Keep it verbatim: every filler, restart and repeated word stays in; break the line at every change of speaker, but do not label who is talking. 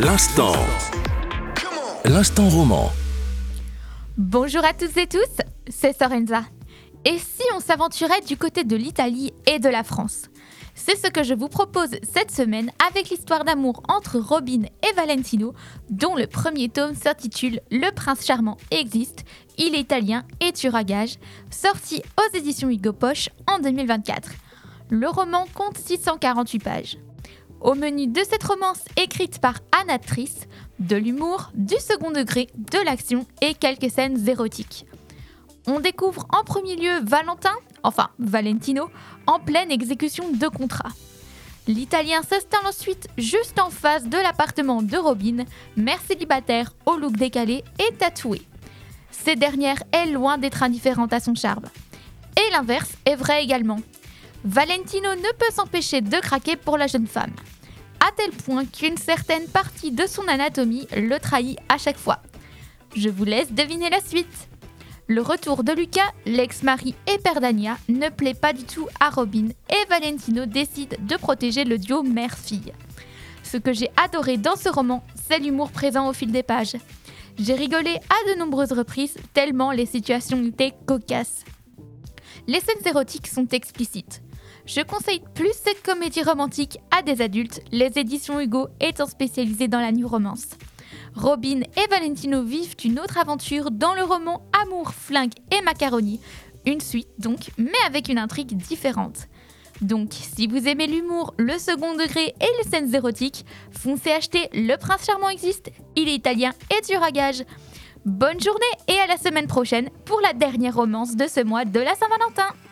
L'instant. L'instant roman.
Bonjour à tous et tous, c'est Sorenza. Et si on s'aventurait du côté de l'Italie et de la France ? C'est ce que je vous propose cette semaine avec l'histoire d'amour entre Robin et Valentino, dont le premier tome s'intitule Le prince charmant existe, il est italien et tuera à gages, sorti aux éditions Hugo Poche en deux mille vingt-quatre. Le roman compte six cent quarante-huit pages. Au menu de cette romance écrite par Anna Triss, de l'humour, du second degré, de l'action et quelques scènes érotiques. On découvre en premier lieu Valentin, enfin Valentino, en pleine exécution de contrat. L'Italien s'installe ensuite juste en face de l'appartement de Robin, mère célibataire au look décalé et tatouée. Cette dernière est loin d'être indifférente à son charme. Et l'inverse est vrai également. Valentino ne peut s'empêcher de craquer pour la jeune femme, à tel point qu'une certaine partie de son anatomie le trahit à chaque fois. Je vous laisse deviner la suite. Le retour de Luca, l'ex-mari et père d'Ania, ne plaît pas du tout à Robin et Valentino décide de protéger le duo mère-fille. Ce que j'ai adoré dans ce roman, c'est l'humour présent au fil des pages. J'ai rigolé à de nombreuses reprises tellement les situations étaient cocasses. Les scènes érotiques sont explicites. Je conseille plus cette comédie romantique à des adultes, les éditions Hugo étant spécialisées dans la new romance. Robin et Valentino vivent une autre aventure dans le roman Amour, flingue et macaroni. Une suite donc, mais avec une intrigue différente. Donc, si vous aimez l'humour, le second degré et les scènes érotiques, foncez acheter Le prince charmant existe, il est italien et tuera à gages. Bonne journée et à la semaine prochaine pour la dernière romance de ce mois de la Saint-Valentin.